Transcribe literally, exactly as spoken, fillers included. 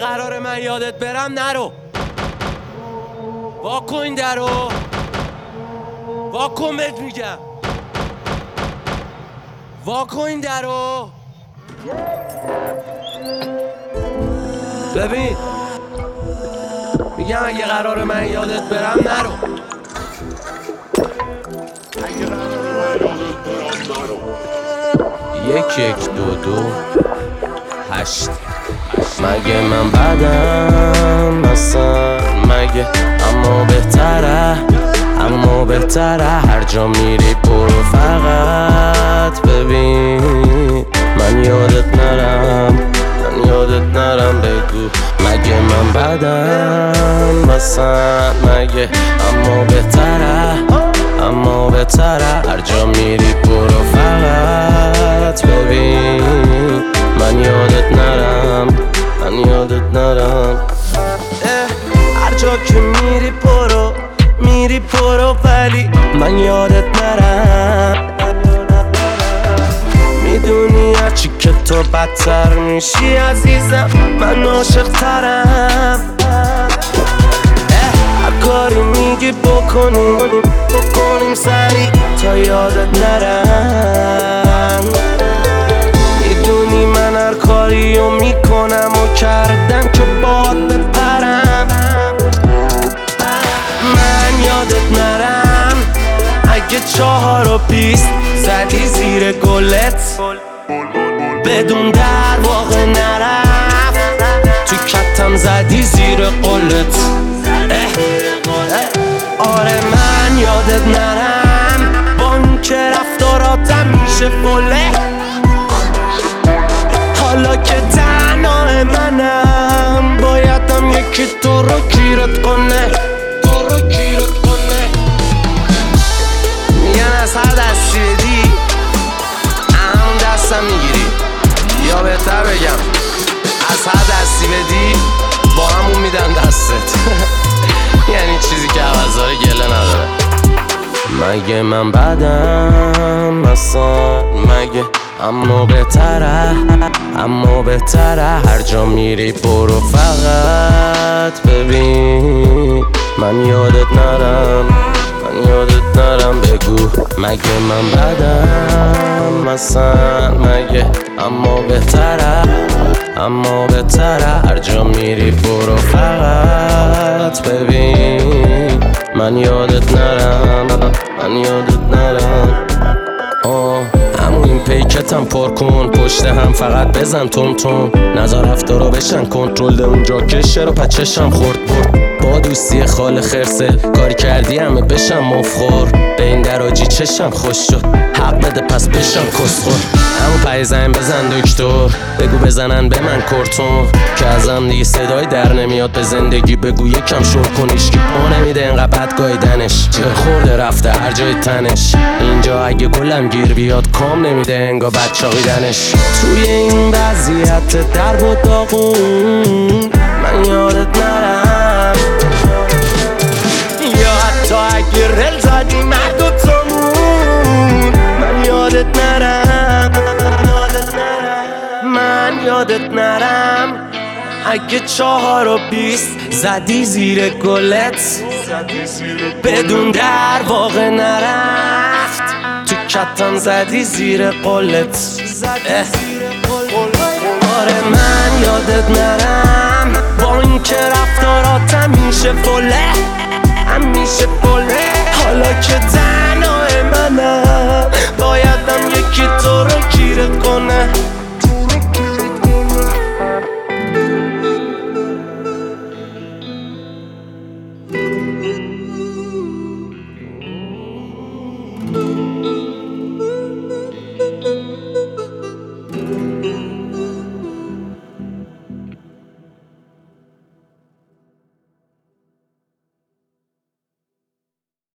قرار من یادت برم نرو. واکن این درو، واکن بهت میگم، واکن این درو. ببین میگم اگه قرار من یادت برم نرو. یک یک دو دو هشت. مگه من بدم مثلا مگه، اما بهتره اما بهتره هر جا میری برو فقط ببین من یادت نرم من یادت نرم بگو مگه من بدم مثلا مگه، اما بهتره اما بهتره هر جا میری برو فقط ببین من یادت نرم من یادت نرم. هر جا که میری برو میری برو ولی من یادت نرم. میدونی هرچی که تو بدتر میشی عزیزم من عاشق ترم. هر کاری میگی بکنیم بکنیم سریع تا یادت نرم. میدونی من هر کاریو میکنم و کردم که باد بپرم. من یادت نرم اگه چهار و بیست زدی زیر گلت بدون در واقع نرفت تو کتم زدی زیر قلت. آره من یادت نرم با این که رفتاراتم میشه فله. حالا که تنها منم بایدم یکی تو رو گیرت کنه تو رو گیرت کنه. میگن از هر دستی بدی همون دستم میگیری، یا بهتر بگم از هر دستی بدی با همون میدن دستت. یعنی چیزی که عوضاره گله نداره. مگه من بدم مثلا مگه، اما بهتره اما بهتره هر جا میری برو فقط ببین من یادت نرم من یادت نرم بگو مگه من بدم مثلا مگه، اما بهتره اما بهتره هر جا میری برو فقط ببین من یادت نرم من یادت نرم. آه همون این پیکتم پر کن پشت هم فقط بزن تون تون نظر رفتارا بشن کنترل ده اونجا کشه رو پچشم خورد برد با دوستی خال خرسه کاری کردی همه بشم مفخور به این دراجی چشم خوش شد حق بده پس بشم کسخور. همون پای زن بزن دکتر بگو بزنن به من کرتون که ازم دیگه صدای در نمیاد به زندگی بگو یکم شور کنیش که پا نمیده انقدر بد گایدنش چه خورده رفته هر جای تنش اینجا اگه گلم گیر بیاد کام نمیده انگا بد چاقیدنش. توی این وضعیت در و داغون من یادت نرم یا حتی اگه رل زدی من دوتامون من یادت نرم من یادت نرم اگه چهار و بیست زدی زیر گلت بدون در واقع نرفت تو کتم زدی زیر قلت. آره من یادت نرم با این که رفتاراتم میشه فله همیشه